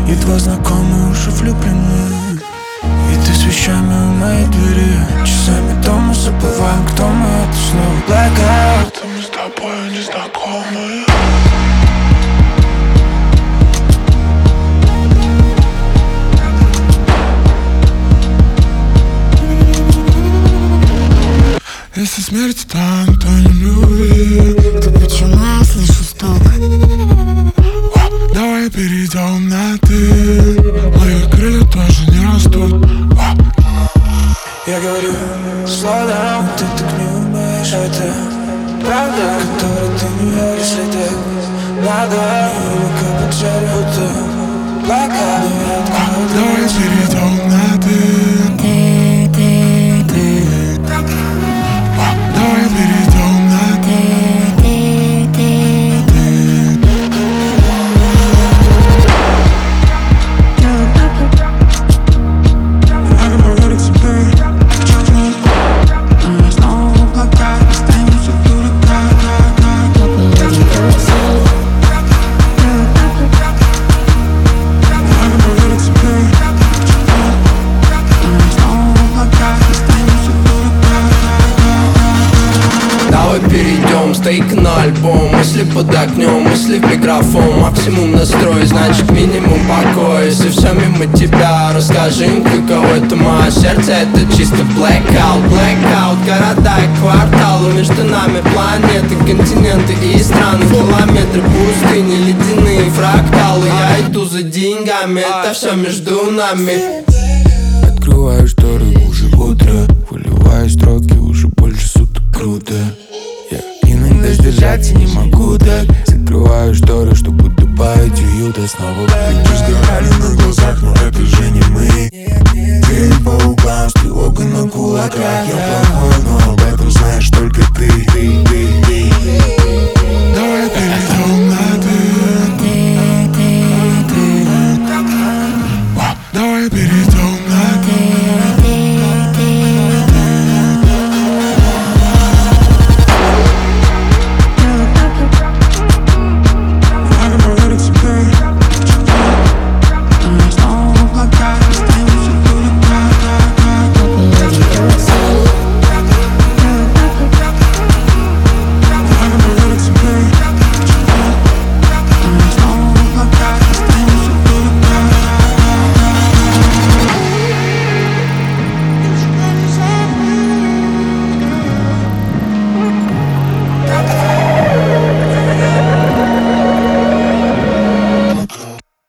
Едва знакомые, уже влюблены. И ты с вещами у моей двери. Часами дома забываем, кто мы, это снова blackout. Мы с тобой незнакомые. Если смерть там, то не любит. То почему я слышу стук? Давай перейдем на ты. Мои крылья тоже не растут. Я говорю, slow down, ты так не умеешь. Это правда, которой ты не веришь. Если так надо, или как поджарь, будто blackout. Давай перейдем на ты. Давай перейдем на ты. Перейдем, стейк на альбом. Мысли под окнем, мысли в микрофон. Максимум настрой, значит минимум покой. Если все мимо тебя, расскажи им, каково это мое сердце. Это чисто blackout, blackout. Города и кварталы, между нами планеты, континенты и страны. Километры пустыни, ледяные фракталы. Я иду за деньгами, это все между нами. Открываю шторы, уже утро. Выливаю строки, уже больше суток круто. Я иногда сдержаться не могу так. Закрываю шторы, чтобы добавить уюта снова. Плечи сгорали на глазах, но это же не мы. Дверь по углам, с тревогой на кулаках. Я плохой, но об этом знаешь только ты. Давай перейдем на ты. Давай перейдем.